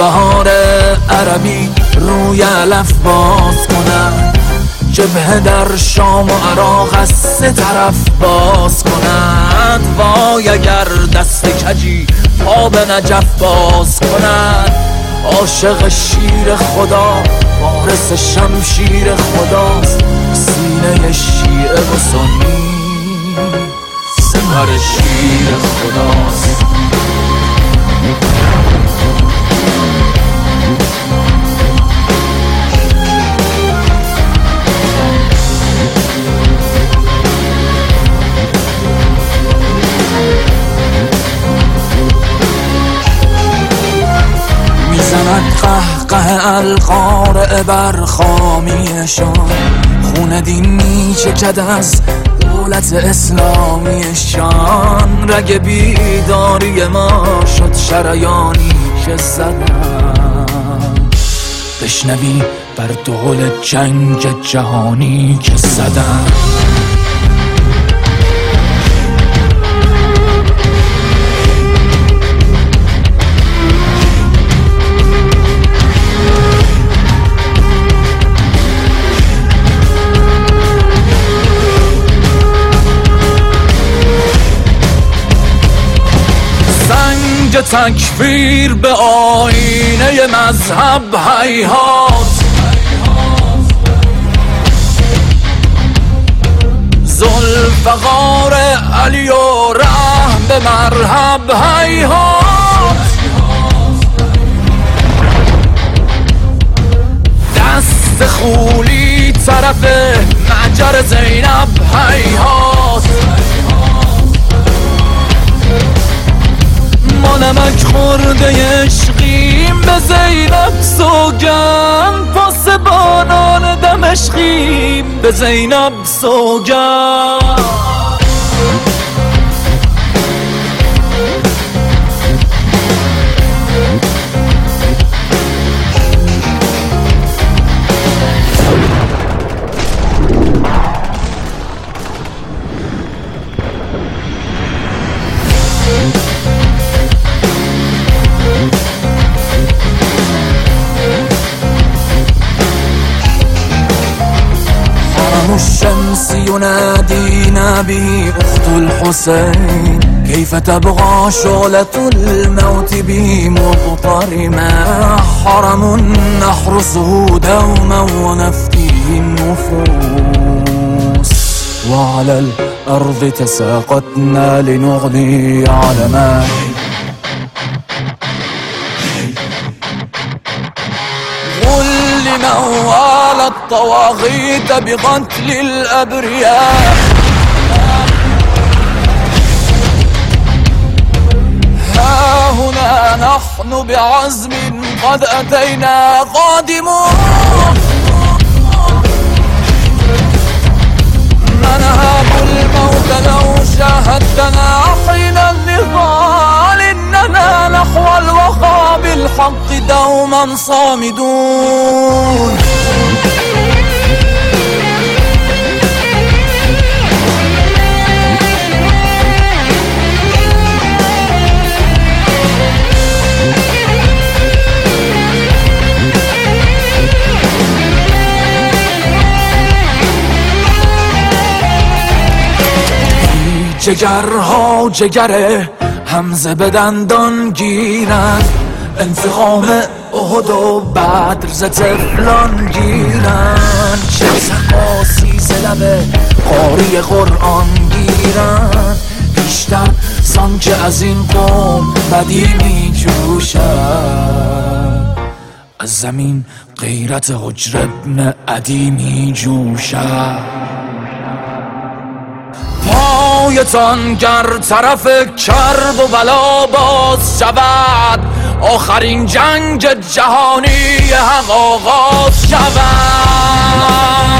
بهار عربی روی علف باز کنند، جبهه در شام و عراق از سه طرف باز کنند. وای اگر دست کجی پا به نجف باز کنند. عاشق شیر خدا وارث شمشیر خداست، سینه شیعه و سنی سپر شیر خداست. میزند قهقه القارع بر خامیشان، خون دین میچکد از دولت اسلامیشان. رگ بیداری ما شد شریانی که زدن، بشنوی بر دول جنگ جهانی که زدن. تکفیر به آینه مذهب هیهات، ذوالفقار علی و رحم به مرحب هیهات. دست خولی طرف معجر زینب هیهات. ما نمک خورده عشقیم به زینب سوگند، پاسبانان دمشقیم به زینب سوگند. الشمس ينادينا بأخت الحسين، كيف تبغى شعلة الموت بي مضطرما. حرم نحرسه دوما ونفديه النفوس، وعلى الأرض تساقطنا لنغني علما. من والى الطواغيت بقتل الأبرياء، ها هنا نحن بعزم قد أتينا قادمون. ننهب الموت لو شاهدتنا حين النضال، إننا نحو الوفا بالحق دوما صامدون. جگرها جگر حمزه به دندان گیرند، انتقام احد و بدر ز طفلان گیرند. چه سقاسی ز لب قاری قرآن گیرند، بیشتر زان که از این قوم بدی می جوشد. از زمین غیرت حجر ابن عدی می جوشد. پایتان گر طرف کرب و بلا باز شود، آخرین جنگ جهانی حق آغاز شود.